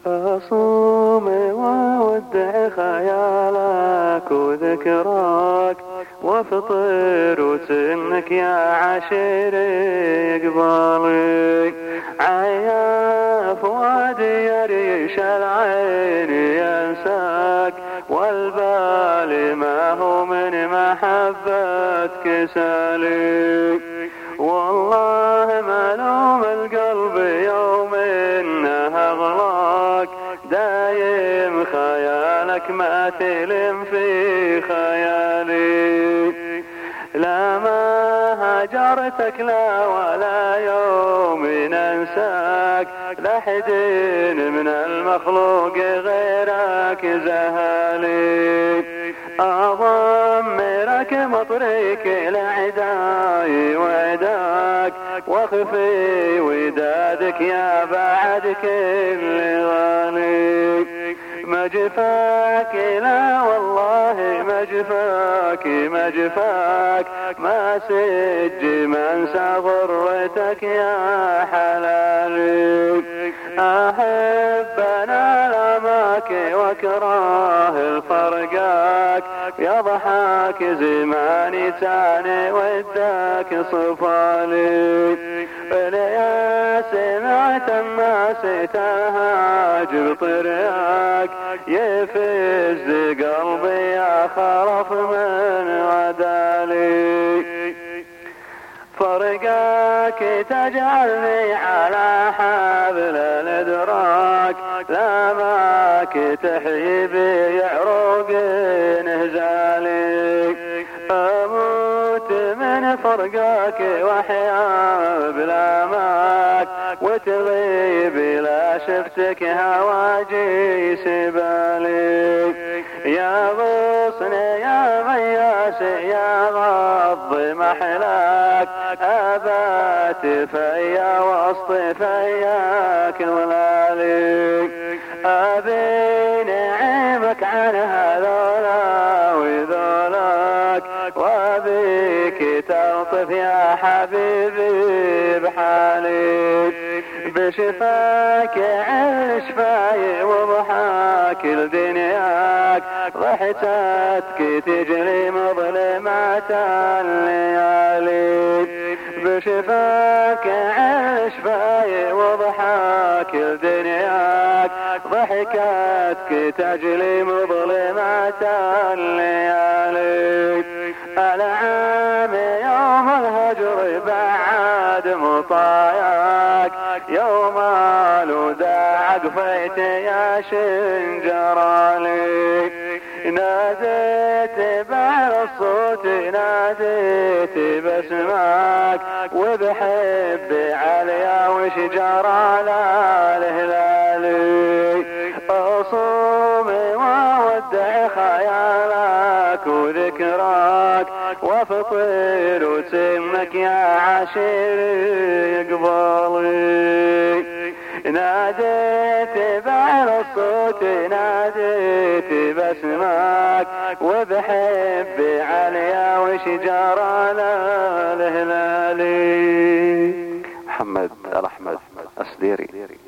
أصوم وأودع خيالك وذكراك، وافطر وسنك يا عشيري قبالي. عياف وادي يريش العين ينساك، والبال ما هو من محبتك سالي. والله ملوم القلب يوم انها اغلاك، دايم خيالك ما تلم في خيالي. لا ما هجرتك لا ولا يوم ننساك، لحد من المخلوق غيرك زهالي. أضمرك مطريك لعداي وداك، واخفي ودادك يا بعد كل غالي. مجفاك لا والله مجفاك مجفاك، ما سج منسى غرتك يا حلالي. أحب أنا لماك واكره الفرقاك، يضحك زماني تاني وداك صفالي. يا سمعت الناس تهاجم طريقك، يفز قلبي يا خرف من غدالي. فرقاك تجعلني على حبل الادراك، لا ماك تحيي بي عروق نهزالي. اموت من فرقاك واحيا بلا ماك، وتغيب لا شفتك هواجي سبالي. يا غصن يا غياس يا غض محلاك، أبات فيا وسط فياك ولالي. أبي نعيمك عن هذولا وذولاك، وابيك تلطف يا حبيبي بحالي. بشفاك عن شفاي وضحاك لدنياك، ضحكتك تجري مظلمات الليالي. بشفاك عن شفاي وضحاك لدنياك، ضحكتك تجري مظلمات الليالي. العام يوم الهجر بعد مطاياك، يوم الوداع عقفيت يا شنجرالي. ناديت بعد الصوت ناديت باسمك، وبحب عليا وشجر على الهلالي. أصوم وأودع خيالك وذكراك، وافطر وسمك يا عشيري قبالي. ناديت بعد الصوت ناديت باسمك، وبحب عليا وشجر على الهلالي. محمد الأحمد السديري.